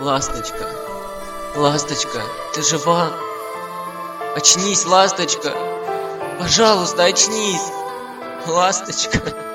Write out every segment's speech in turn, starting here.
Ласточка, ласточка, ты жива? Очнись, ласточка! Пожалуйста, очнись! Ласточка!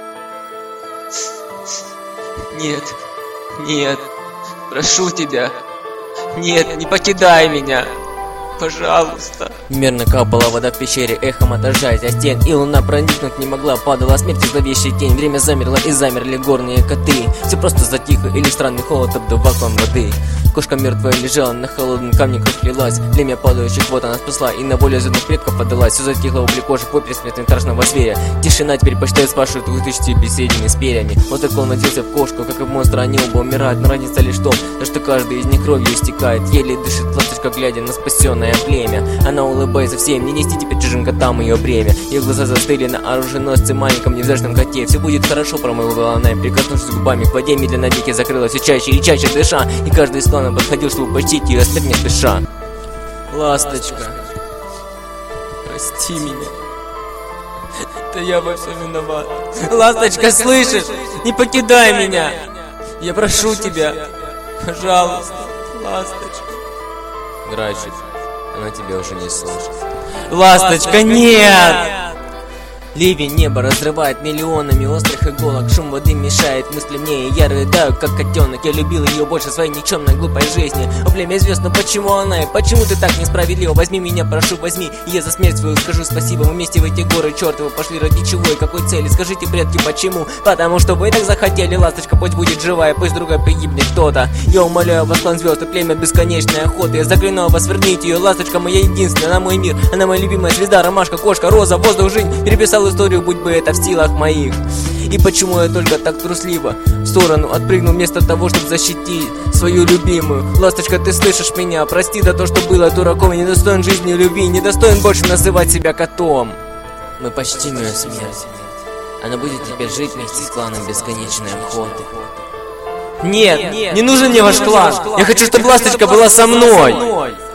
Нет, нет, прошу тебя! Нет, не покидай меня! Пожалуйста. Мерно капала вода в пещере, эхом отражаясь от стен, и луна проникнуть не могла, падала смерть и зловещая тень. Время замерло, и замерли горные коты. Все просто затихло, и лишь странный холод обдувал клан воды. Кошка мертвая лежала на холодном камне, кровь лилась. Племя падающих вод она спасла, и на волю земных предков подалась. Все затихло возле кожи, попер смертным страшного зверя. Тишина теперь почти спрашивает двух тысяч беседами с перьями. Вот так он надеялся в кошку, как и в монстра, они оба умирают. Но разница лишь в том, что каждый из них кровью истекает. Еле дышит ласточка, глядя на спасенное племя. Она улыбается всем, не нести теперь чужим котам ее бремя. Ее глаза застыли на оруженосце, маленьком невзрачном коте. Все будет хорошо, промолвила она, и прикоснувшись губами к воде, медленно веки закрылась все чаще и чаще дыша. И каждый из клана подходил, чтобы почтить ее, спать не спеша. Ласточка, прости меня. Это я во всем виноват. Ласточка, слышишь? Не покидай меня. Я прошу тебя. Пожалуйста, ласточка. Грачик, она тебя уже не слышит. Ласточка, нет! Ливень небо разрывает миллионами острых иголок. Шум воды мешает мысли мне, и я рыдаю, как котенок. Я любил ее больше своей никчемной глупой жизни. О, племя звезд, но почему она и почему ты так несправедлива? Возьми меня, прошу, возьми, и я за смерть свою скажу спасибо. Мы вместе в эти горы чертовы пошли ради чего и какой цели? Скажите, предки, почему? Потому что вы так захотели. Ласточка пусть будет живая, пусть другая погибнет кто-то. Я умоляю вас, клан звезд, и племя бесконечной охоты. Я заклинаю вас, верните ее. Ласточка моя единственная, она мой мир. Она моя любимая звезда, ромашка, кошка, роза, воздух, жизнь. Переписал историю, будь бы это в силах моих. И почему я только так трусливо в сторону отпрыгнул, вместо того, чтобы защитить свою любимую? Ласточка, ты слышишь меня? Прости за то, что было дураком. Я недостоин жизни и любви, недостоин больше называть себя котом. Мы почтим ее смерть. Она будет теперь жить вместе с кланом бесконечной охоты. Нет, не нужен мне ваш клан. Я хочу, чтобы ласточка была со мной.